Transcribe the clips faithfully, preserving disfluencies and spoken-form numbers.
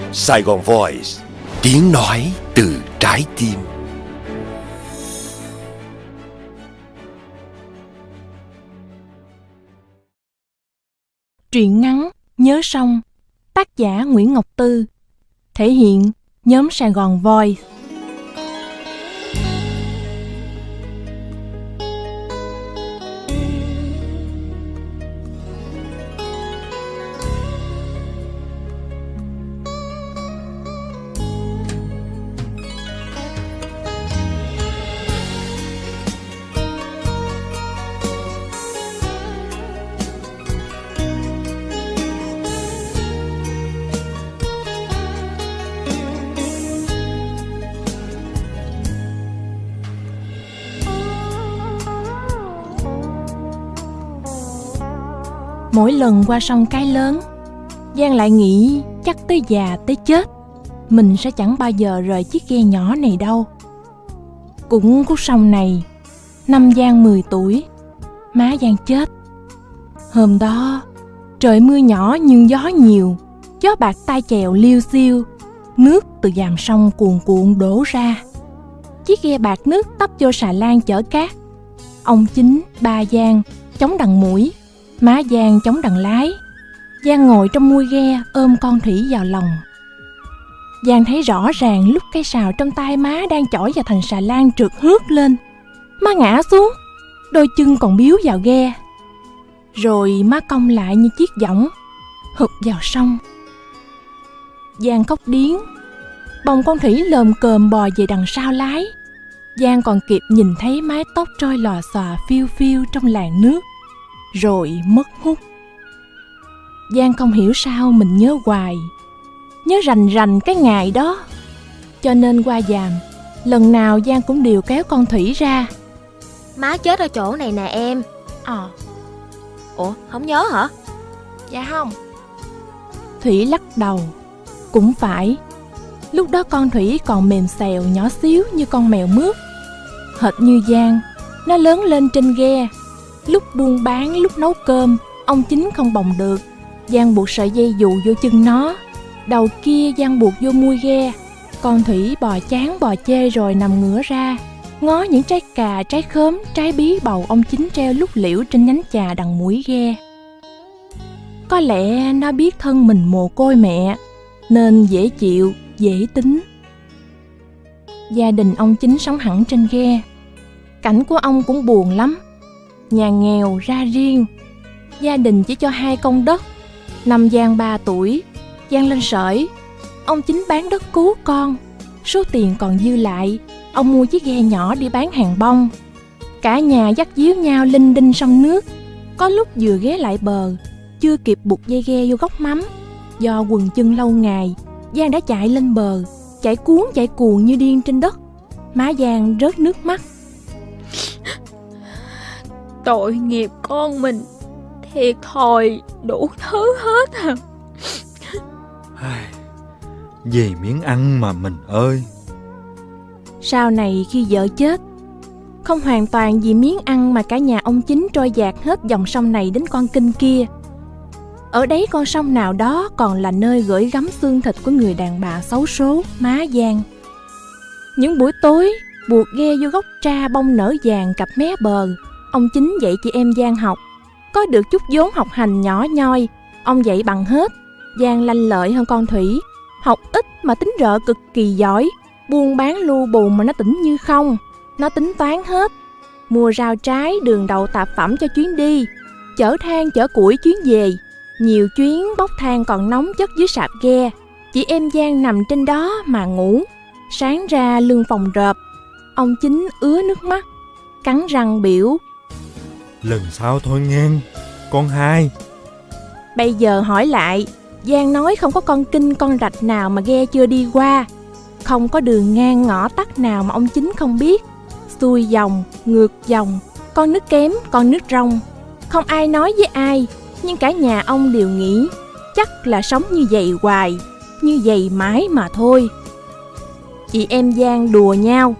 Saigon Voice, tiếng nói từ trái tim. Truyện ngắn Nhớ Sông, tác giả Nguyễn Ngọc Tư, thể hiện nhóm Saigon Voice. Mỗi lần qua sông Cái Lớn, Giang lại nghĩ chắc tới già tới chết mình sẽ chẳng bao giờ rời chiếc ghe nhỏ này đâu. Cũng khúc sông này, năm Giang mười tuổi, má Giang chết. Hôm đó, trời mưa nhỏ nhưng gió nhiều, gió bạc tai chèo liêu xiêu, nước từ dàm sông cuồn cuộn đổ ra. Chiếc ghe bạc nước tấp vô xà lan chở cát. Ông Chính, ba Giang chống đằng mũi, má Giang chống đằng lái. Giang ngồi trong mui ghe ôm con Thủy vào lòng. Giang thấy rõ ràng lúc cây sào trong tay má đang chổi vào thành xà lan trượt hướt lên. Má ngã xuống, đôi chân còn biếu vào ghe. Rồi má cong lại như chiếc võng, hụp vào sông. Giang khóc điếng. Bồng con Thủy lồm cồm bò về đằng sau lái. Giang còn kịp nhìn thấy mái tóc trôi lòa xòa phiêu phiêu trong làn nước, rồi mất hút. Giang không hiểu sao mình nhớ hoài, nhớ rành rành cái ngày đó. Cho nên qua dàm, lần nào Giang cũng đều kéo con Thủy ra. Má chết ở chỗ này nè em. Ờ. Ủa, không nhớ hả? Dạ không. Thủy lắc đầu. Cũng phải. Lúc đó con Thủy còn mềm xèo nhỏ xíu như con mèo mướp. Hệt như Giang, nó lớn lên trên ghe. Lúc buôn bán, lúc nấu cơm, ông Chính không bồng được. Giang buộc sợi dây dù vô chân nó. Đầu kia Giang buộc vô mui ghe. Con Thủy bò chán bò chê rồi nằm ngửa ra, ngó những trái cà, trái khóm, trái bí bầu ông Chính treo lúc liễu trên nhánh chà đằng mũi ghe. Có lẽ nó biết thân mình mồ côi mẹ, nên dễ chịu, dễ tính. Gia đình ông Chính sống hẳn trên ghe. Cảnh của ông cũng buồn lắm. Nhà nghèo ra riêng. Gia đình chỉ cho hai công đất. Năm Giang ba tuổi, Giang lên sởi. Ông Chính bán đất cứu con. Số tiền còn dư lại, ông mua chiếc ghe nhỏ đi bán hàng bông. Cả nhà dắt díu nhau linh đinh sông nước. Có lúc vừa ghé lại bờ, chưa kịp buộc dây ghe vô gốc mắm, do quần chân lâu ngày, Giang đã chạy lên bờ, chạy cuốn chạy cuồng như điên trên đất. Má Giang rớt nước mắt. Tội nghiệp con mình, thiệt thòi đủ thứ hết à. Vì miếng ăn mà mình ơi. Sau này khi vợ chết, không hoàn toàn vì miếng ăn mà cả nhà ông Chính trôi dạt hết dòng sông này đến con kênh kia. Ở đấy con sông nào đó còn là nơi gửi gắm xương thịt của người đàn bà xấu số má Giang. Những buổi tối buộc ghe vô gốc tra bông nở vàng cặp mé bờ, ông Chính dạy chị em Giang học. Có được chút vốn học hành nhỏ nhoi, ông dạy bằng hết. Giang lanh lợi hơn con Thủy, học ít mà tính rợ cực kỳ giỏi, buôn bán lu bù mà nó tỉnh như không. Nó tính toán hết, mua rau trái, đường đậu tạp phẩm cho chuyến đi, chở than chở củi chuyến về. Nhiều chuyến bốc than còn nóng chất dưới sạp ghe, chị em Giang nằm trên đó mà ngủ. Sáng ra lưng phồng rợp. Ông Chính ứa nước mắt, cắn răng biểu: Lần sau thôi ngang, con hai. Bây giờ hỏi lại, Giang nói không có con kinh con rạch nào mà ghe chưa đi qua. Không có đường ngang ngõ tắt nào mà ông Chính không biết. Xuôi dòng, ngược dòng, con nước kém, con nước rong. Không ai nói với ai, nhưng cả nhà ông đều nghĩ chắc là sống như vậy hoài, như vậy mãi mà thôi. Chị em Giang đùa nhau: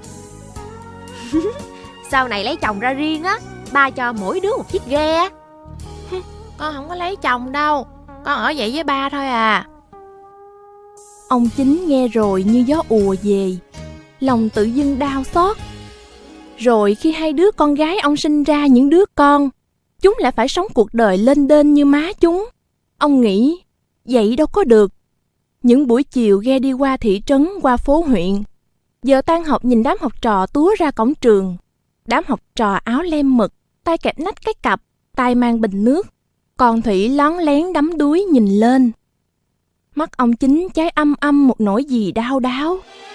Sau này lấy chồng ra riêng á, ba cho mỗi đứa một chiếc ghe. Con không có lấy chồng đâu, con ở vậy với ba thôi à. Ông Chính nghe rồi như gió ùa về, lòng tự dưng đau xót. Rồi khi hai đứa con gái ông sinh ra những đứa con, chúng lại phải sống cuộc đời lênh đênh như má chúng. Ông nghĩ, vậy đâu có được. Những buổi chiều ghe đi qua thị trấn, qua phố huyện. Giờ tan học nhìn đám học trò túa ra cổng trường. Đám học trò áo lem mực, tay kẹp nách cái cặp, tay mang bình nước. Còn Thủy lón lén đắm đuối nhìn lên. Mắt ông Chính cháy âm âm một nỗi gì đau đáu.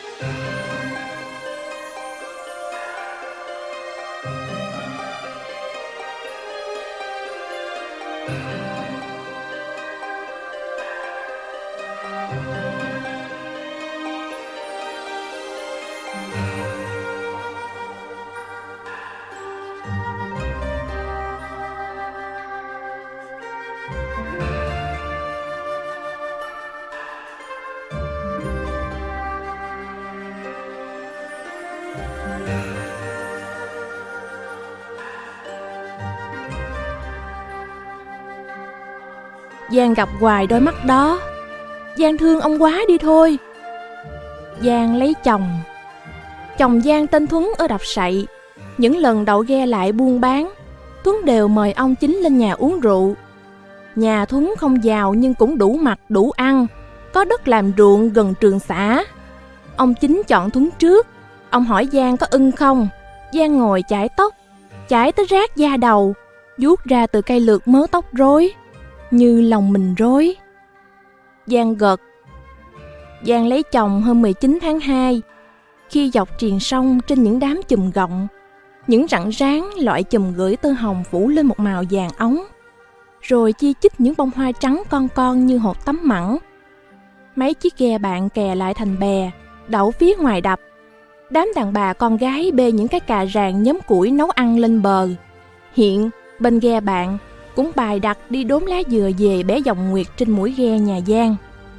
Giang gặp hoài đôi mắt đó. Giang thương ông quá đi thôi. Giang lấy chồng. Chồng Giang tên Thuấn ở Đập Sậy. Những lần đậu ghe lại buôn bán, Thuấn đều mời ông Chính lên nhà uống rượu. Nhà Thuấn không giàu nhưng cũng đủ mặc đủ ăn, có đất làm ruộng gần trường xã. Ông Chính chọn Thuấn trước. Ông hỏi Giang có ưng không. Giang ngồi chải tóc, chải tới rát da đầu, vuốt ra từ cây lược mớ tóc rối, như lòng mình rối. Giang gật. Giang lấy chồng hôm mười chín tháng hai, khi dọc triền sông trên những đám chùm gọng, những rặng ráng loại chùm gửi tơ hồng phủ lên một màu vàng óng, rồi chi chít những bông hoa trắng con con như hột tắm mẳng. Mấy chiếc ghe bạn kè lại thành bè, đậu phía ngoài đập. Đám đàn bà con gái bê những cái cà ràng nhóm củi nấu ăn lên bờ. Hiện bên ghe bạn cũng bài đặt đi đốn lá dừa về bẻ dòng nguyệt trên mũi ghe nhà Giang.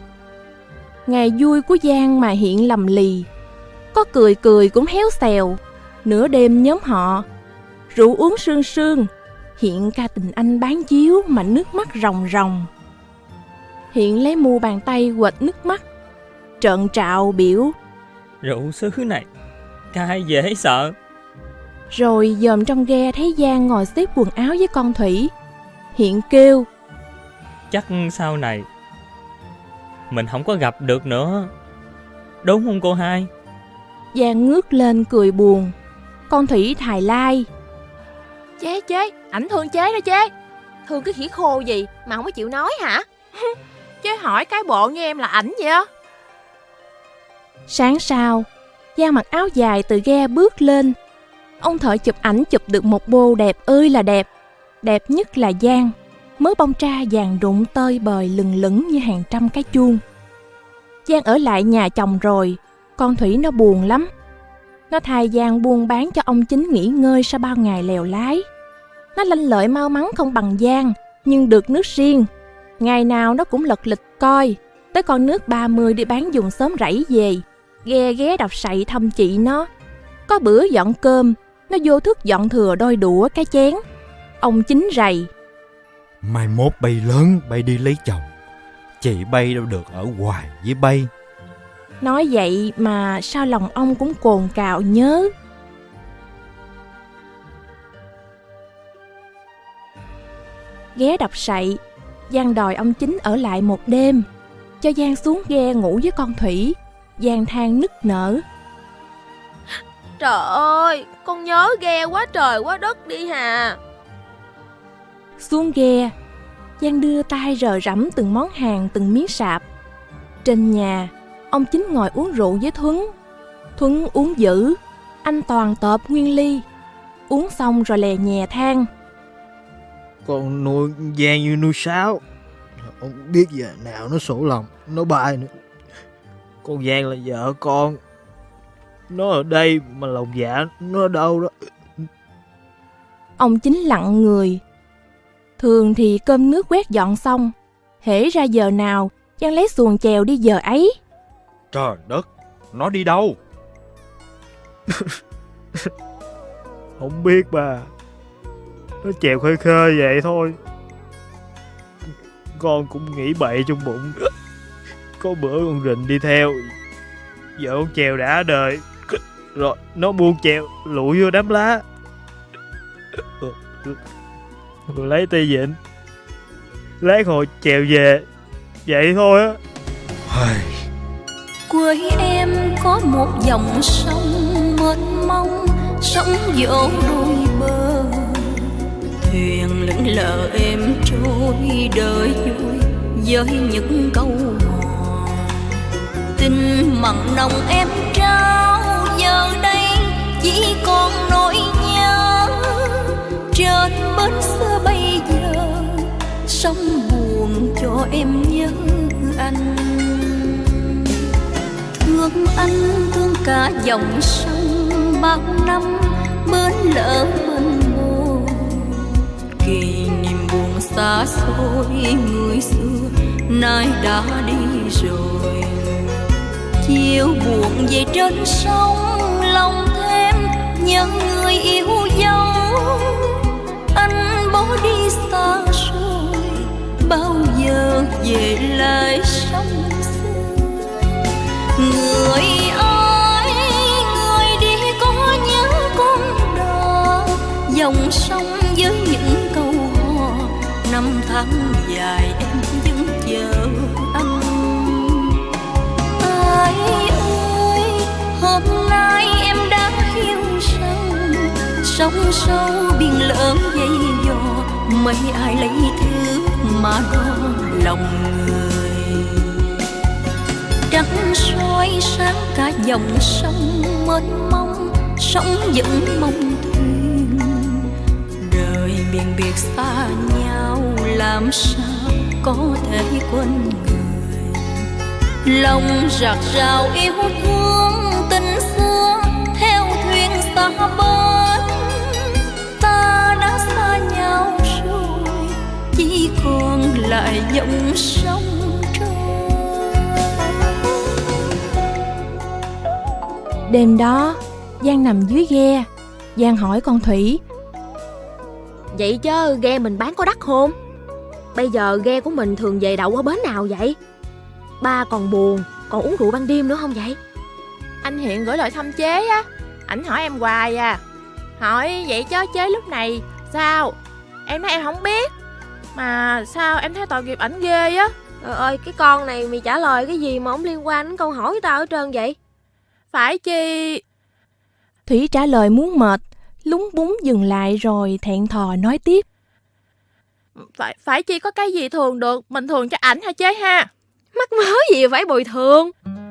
Ngày vui của Giang mà Hiện lầm lì, có cười cười cũng héo xèo. Nửa đêm nhóm họ rượu uống sương sương, Hiện ca tình anh bán chiếu mà nước mắt ròng ròng. Hiện lấy mu bàn tay quệt nước mắt, trợn trạo biểu: Rượu xứ này cay dễ sợ. Rồi dòm trong ghe thấy Giang ngồi xếp quần áo với con Thủy. Hiện kêu: Chắc sau này mình không có gặp được nữa, đúng không cô hai? Giang ngước lên cười buồn. Con Thủy thài lai: Chế chế, ảnh thương chế đó chế. Thương cái khỉ khô gì mà không có chịu nói hả? Chế hỏi cái bộ như em là ảnh vậy á. Sáng sau, Giang mặc áo dài từ ghe bước lên. Ông thợ chụp ảnh chụp được một bô đẹp ơi là đẹp. Đẹp nhất là Giang, mớ bông tra vàng rụng tơi bời lừng lững như hàng trăm cái chuông. Giang ở lại nhà chồng rồi, con Thủy nó buồn lắm. Nó thay Giang buôn bán cho ông Chính nghỉ ngơi sau bao ngày lèo lái. Nó lanh lợi mau mắn không bằng Giang, nhưng được nước riêng. Ngày nào nó cũng lật lịch coi, tới con nước ba mươi đi bán dùng xóm rẫy về, ghe ghé Đập Sậy thăm chị nó. Có bữa dọn cơm, nó vô thức dọn thừa đôi đũa cái chén. Ông Chính rầy: Mai mốt bay lớn bay đi lấy chồng, chị bay đâu được ở hoài với bay. Nói vậy mà sao lòng ông cũng cồn cào nhớ. Ghé Đập Sậy, Giang đòi ông Chính ở lại một đêm, cho Giang xuống ghe ngủ với con Thủy. Giang than nức nở: Trời ơi, con nhớ ghe quá trời quá đất đi hà. Xuống ghe, Giang đưa tay rờ rẫm từng món hàng từng miếng sạp. Trên nhà, ông Chính ngồi uống rượu với Thuấn. Thuấn uống dữ, anh toàn tợp nguyên ly. Uống xong rồi lè nhè than: Con nuôi Giang như nuôi sáo, không biết giờ nào nó sổ lòng, nó bay nữa. Con Giang là vợ con, nó ở đây mà lòng dạ nó ở đâu đó. Ông Chính lặng người. Thường thì cơm nước quét dọn xong, hễ ra giờ nào Giang lấy xuồng chèo đi giờ ấy. Trời đất, nó đi đâu? Không biết bà, nó chèo khơi khơi vậy thôi. Con cũng nghĩ bậy trong bụng, Có bữa con Rình đi theo, vợ con chèo đã đời, rồi nó buông chèo lụi vô đám lá, rồi lấy tay vịn, lát hồi chèo về, vậy thôi á. Quê em có một dòng sông mênh mông, sóng vỗ đôi bờ, thuyền lững lờ êm trôi đời vui với những câu hò. Tình mặn nồng em trao giờ đây chỉ còn nỗi nhớ, trên bến xưa bây giờ sóng buồn cho em nhớ anh. Thương anh thương cả dòng sông bao năm, bến lỡ bên bờ, kỷ niệm buồn xa xôi người xưa nay đã đi rồi. Chiều buồn về trên sông, lòng thêm nhớ người yêu dấu. Anh bỏ đi xa rồi, bao giờ về lại sông xưa. Người ơi, người đi có nhớ con đò, dòng sông với những câu hò. Năm tháng dài em vẫn chờ anh. Ai ơi, hôm nay em đã hiểu rằng sông sâu biển lớn dây dò, mấy ai lấy thứ mà đo lòng người. Trăng soi sáng cả dòng sông mênh mông, sóng vẫn mong thuyền. Đời miền biệt xa nhau, làm sao có thể quên người. Lòng rạc rào yêu thương tình xưa, theo thuyền xa bến. Ta đã xa nhau rồi, chỉ còn lại dòng sông Đêm đó, Giang nằm dưới ghe. Giang hỏi con Thủy: Vậy chứ ghe mình bán có đắt không? Bây giờ ghe của mình thường về đậu ở bến nào vậy? Ba còn buồn, còn uống rượu ban đêm nữa không vậy? Anh Hiện gửi lời thăm chế á, ảnh hỏi em hoài à. Hỏi vậy chứ chế lúc này sao? Em nói em không biết. Mà sao em thấy tội nghiệp ảnh ghê á. Trời ơi, cái con này mày trả lời cái gì mà không liên quan đến câu hỏi của tao hết trơn vậy? Phải chi? Thủy trả lời muốn mệt, lúng búng dừng lại rồi thẹn thò nói tiếp: Phải, phải chi có cái gì thường được, mình thường cho ảnh hả chế ha? Mắc mớ gì phải bồi thường?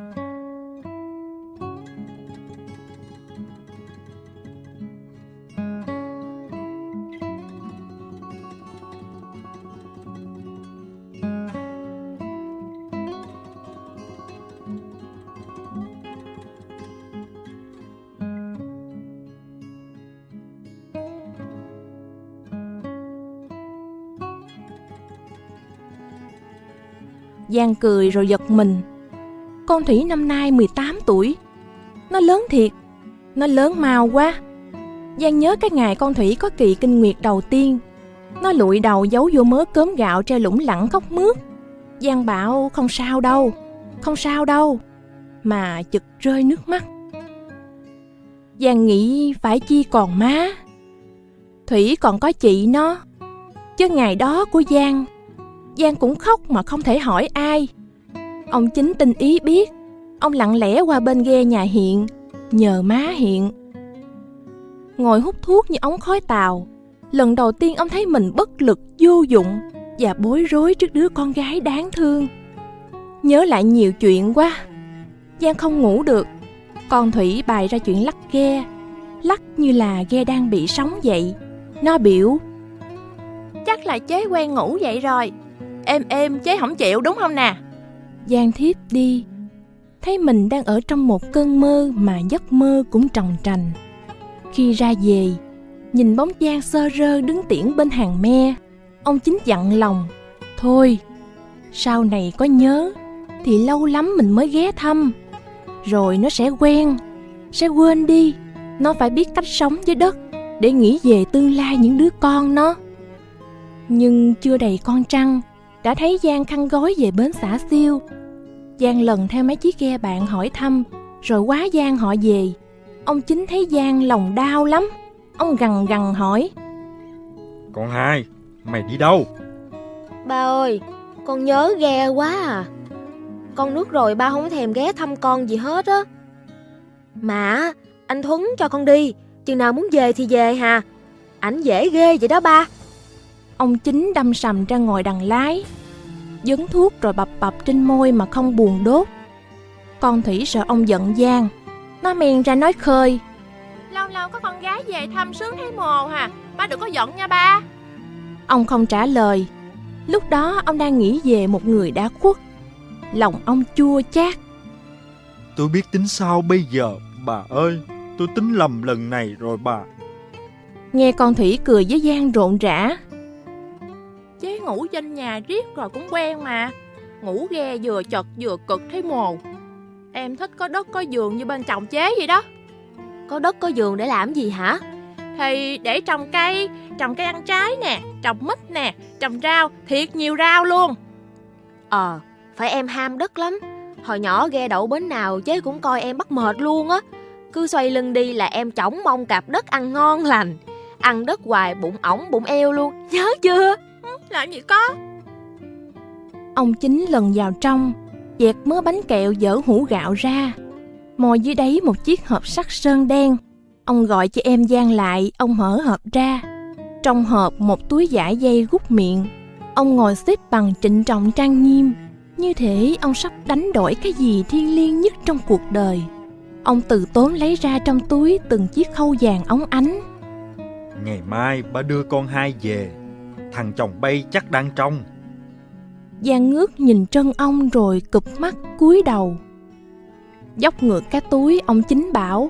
Giang cười rồi giật mình. Con Thủy năm nay mười tám tuổi. Nó lớn thiệt, nó lớn mau quá. Giang nhớ cái ngày con Thủy có kỳ kinh nguyệt đầu tiên. Nó lụi đầu giấu vô mớ cơm gạo tre lủng lẳng khóc mướt. Giang bảo không sao đâu, không sao đâu, mà chực rơi nước mắt. Giang nghĩ phải chi còn má, Thủy còn có chị nó. Chứ ngày đó của Giang, Giang cũng khóc mà không thể hỏi ai. Ông Chính tinh ý biết, ông lặng lẽ qua bên ghe nhà Hiện, nhờ má Hiện. Ngồi hút thuốc như ống khói tàu, lần đầu tiên ông thấy mình bất lực, vô dụng và bối rối trước đứa con gái đáng thương. Nhớ lại nhiều chuyện quá, Giang không ngủ được. Con Thủy bày ra chuyện lắc ghe, lắc như là ghe đang bị sóng vậy. Nó biểu: Chắc là chế quen ngủ vậy rồi, êm êm chế không chịu đúng không nè? Giang thiếp đi, thấy mình đang ở trong một cơn mơ mà giấc mơ cũng tròng trành. Khi ra về, nhìn bóng Giang xơ rơ đứng tiễn bên hàng me, ông Chính dặn lòng: Thôi, sau này có nhớ thì lâu lắm mình mới ghé thăm, rồi nó sẽ quen, sẽ quên đi. Nó phải biết cách sống với đất để nghĩ về tương lai những đứa con nó. Nhưng chưa đầy con trăng đã thấy Giang khăn gói về bến Xả Xiêu. Giang lần theo mấy chiếc ghe bạn hỏi thăm, rồi quá Giang họ về. Ông Chính thấy Giang lòng đau lắm. Ông gằn gằn hỏi: Con hai, mày đi đâu? Ba ơi, con nhớ ghe quá à. Con nước rồi ba không thèm ghé thăm con gì hết á. Mà anh Thuấn cho con đi, chừng nào muốn về thì về hà. Ảnh dễ ghê vậy đó ba. Ông Chính đâm sầm ra ngồi đằng lái, dấn thuốc rồi bập bập trên môi mà không buồn đốt. Con Thủy sợ ông giận Giang, nó men ra nói khơi: Lâu lâu có con gái về thăm sướng thấy mồ hà, ba đừng có giận nha ba. Ông không trả lời. Lúc đó ông đang nghĩ về một người đã khuất. Lòng ông chua chát. Tôi biết tính sao bây giờ, bà ơi. Tôi tính lầm lần này rồi bà. Nghe con Thủy cười với Giang rộn rã: Chế ngủ trên nhà riết rồi cũng quen mà. Ngủ ghe vừa chật vừa cực thấy mồ. Em thích có đất có giường như bên chồng chế vậy đó. Có đất có giường để làm gì hả? Thì để trồng cây, trồng cây ăn trái nè, trồng mít nè, trồng rau, thiệt nhiều rau luôn. Ờ, phải em ham đất lắm. Hồi nhỏ ghe đậu bến nào chế cũng coi em bắt mệt luôn á. Cứ xoay lưng đi là em chỏng mông cạp đất ăn ngon lành. Ăn đất hoài bụng ổng bụng eo luôn, nhớ chưa? Làm gì có. Ông Chính lần vào trong, dẹt mớ bánh kẹo dở hũ gạo ra. Mò dưới đáy một chiếc hộp sắt sơn đen. Ông gọi cho em Giang lại, ông mở hộp ra. Trong hộp một túi vải dây gút miệng. Ông ngồi xếp bằng trịnh trọng trang nghiêm, như thể ông sắp đánh đổi cái gì thiêng liêng nhất trong cuộc đời. Ông từ tốn lấy ra trong túi từng chiếc khâu vàng óng ánh. Ngày mai ba đưa con hai về. Thằng chồng bay chắc đang trong. Giang ngước nhìn trân ông rồi cụp mắt cúi đầu. Dốc ngược cái túi, ông Chính bảo: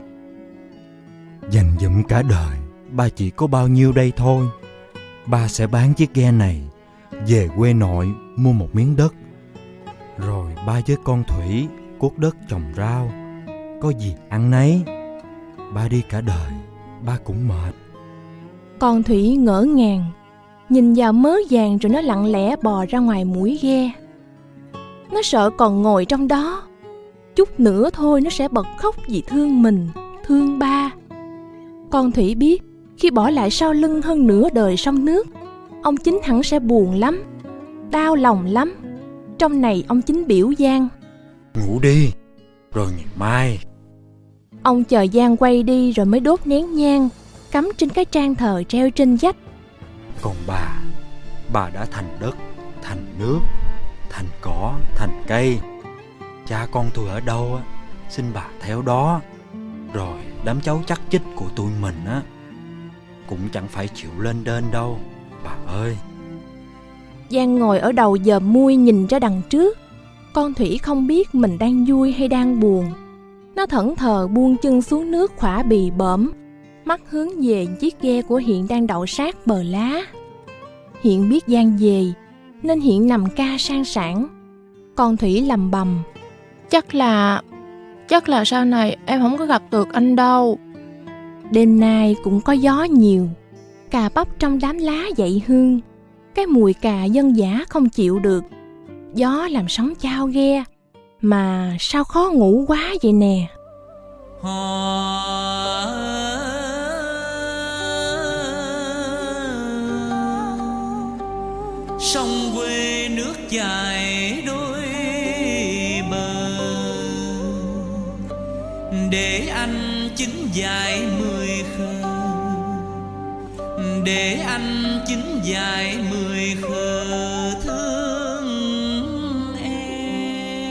Dành dụm cả đời, ba chỉ có bao nhiêu đây thôi. Ba sẽ bán chiếc ghe này, về quê nội mua một miếng đất. Rồi ba với con Thủy cuốc đất trồng rau, có gì ăn nấy. Ba đi cả đời, ba cũng mệt. Con Thủy ngỡ ngàng, nhìn vào mớ vàng rồi nó lặng lẽ bò ra ngoài mũi ghe. Nó sợ còn ngồi trong đó, chút nữa thôi nó sẽ bật khóc vì thương mình, thương ba. Con Thủy biết khi bỏ lại sau lưng hơn nửa đời sông nước, ông Chính hẳn sẽ buồn lắm, đau lòng lắm. Trong này ông Chính biểu Giang: Ngủ đi, rồi ngày mai. Ông chờ Giang quay đi rồi mới đốt nén nhang, cắm trên cái trang thờ treo trên vách. Còn bà, bà đã thành đất, thành nước, thành cỏ, thành cây. Cha con tôi ở đâu á, xin bà theo đó. Rồi đám cháu chắc chích của tụi mình á, cũng chẳng phải chịu lên đên đâu, bà ơi. Giang ngồi ở đầu dòm mui nhìn ra đằng trước. Con Thủy không biết mình đang vui hay đang buồn. Nó thẫn thờ buông chân xuống nước khỏa bì bõm, mắt hướng về chiếc ghe của Hiện đang đậu sát bờ lá. Hiện biết Giang về nên Hiện nằm ca sang sảng. Con Thủy lầm bầm: Chắc là... Chắc là sau này em không có gặp được anh đâu. Đêm nay cũng có gió nhiều, cà bắp trong đám lá dậy hương. Cái mùi cà dân dã không chịu được. Gió làm sóng chao ghe, mà sao khó ngủ quá vậy nè. Sông quê nước dài đôi bờ, để anh chứng dài mười khờ, để anh chứng dài mười khờ thương em.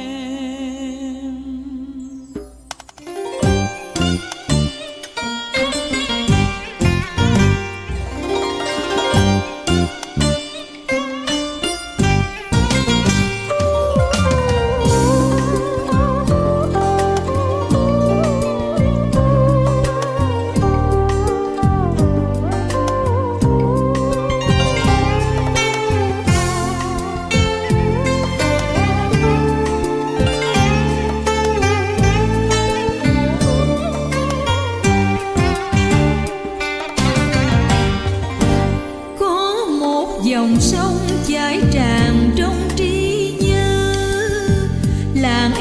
Dòng sông chảy tràn trong trí nhớ, làng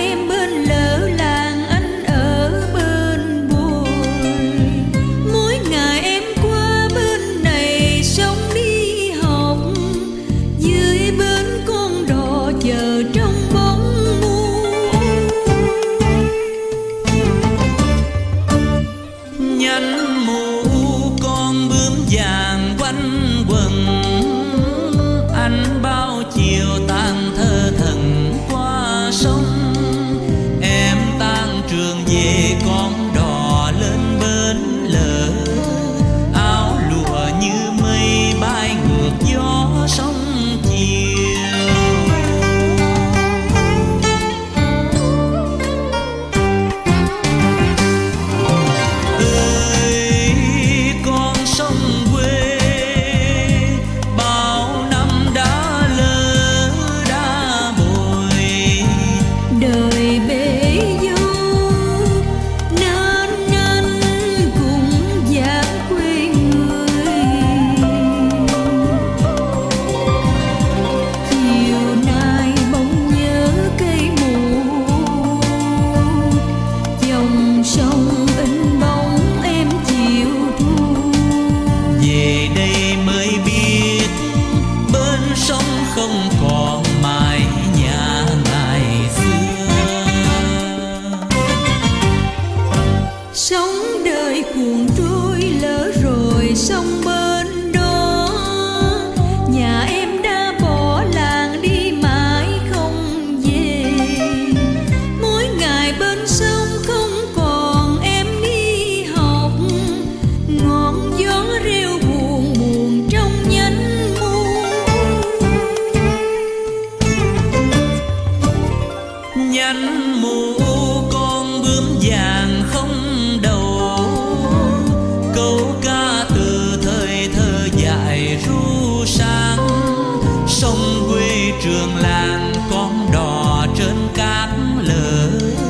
trường làng con đò trên cát lở,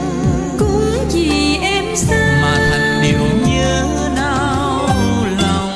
cũng vì em xa mà thành điều nhớ nao lòng.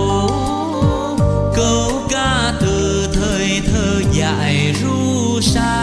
Sa